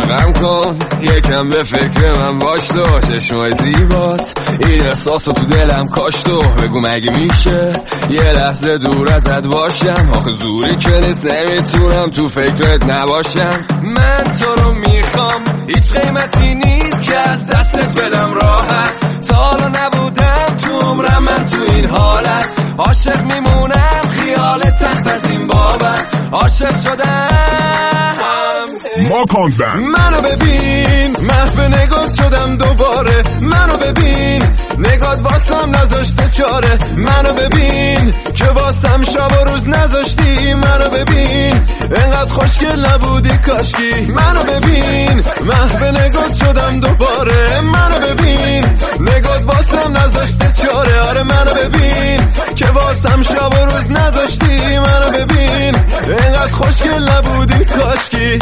عاشقم کن یکم به فکر من باش تو چشمای زیبات این احساسو تو دلم کاش تو بگو مگه میشه یه لحظه دور ازت باشم آخه زوری که نیست نمیتونم تو فکرت نباشم من تو رو میخوام هیچ قیمتی نیست که از دستت بدم راحت تا حالا نبودم تو عمرم من تو این حالت عاشق میمونم خیال تخت از این بابت عاشق شدم منو ببین محو نگات شدم دوباره منو ببین نگات واسم نذاشته چاره منو ببین که واسم شب و روز نذاشتی منو ببین انقدر خوشگل نبودی کاشکی منو ببین محو نگات شدم دوباره منو ببین نگات واسم نذاشته چاره آره منو ببین که واسم شب و روز نذاشتی منو ببین انقدر خوشگل نبودی کاشکی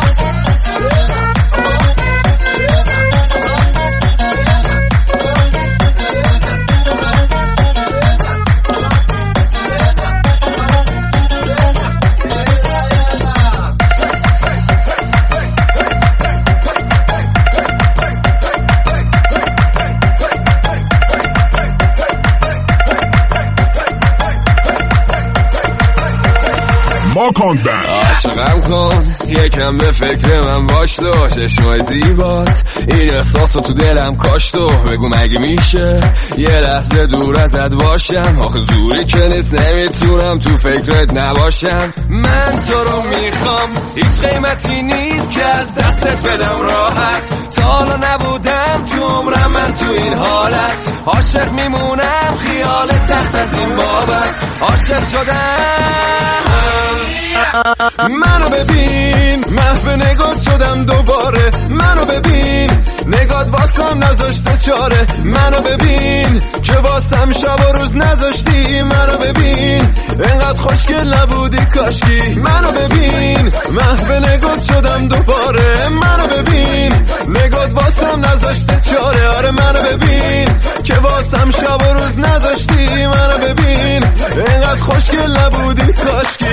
عاشقم کن یکم به فکر من باش تو چشمای زیبات این احساسو تو دلم کاش تو بگو مگه میشه یه لحظه دور ازت باشم آخه زوری که نیست نمیتونم تو فکرت نباشم من تو رو میخوام هیچ قیمتی نیست که از دستت بدم راحت تا حالا نبودم تو عمرم من تو این حالت عاشق میمونم خیال تخت از این بابت عاشق شدم منو ببین محو نگات شدم دوباره منو ببین نگات واسم نذاشته چاره منو ببین که واسم شب و روز نذاشتی منو ببین انقدر خوشگل نبودی کاشکی منو ببین محو نگات شدم دوباره منو ببین نگات واسم نذاشته چاره آره منو ببین که واسم شب و روز نذاشتی منو ببین انقدر خوشگل نبودی کاشکی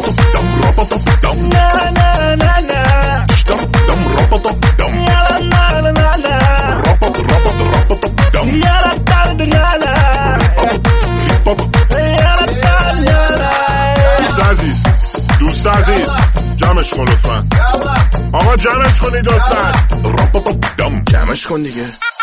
Na na na na. Yala na na na na. Yala na na na na. Yala na na na. دوست عزیز جمعش کن لطفا آقا جمعش کنید لطفا جمعش کن دیگه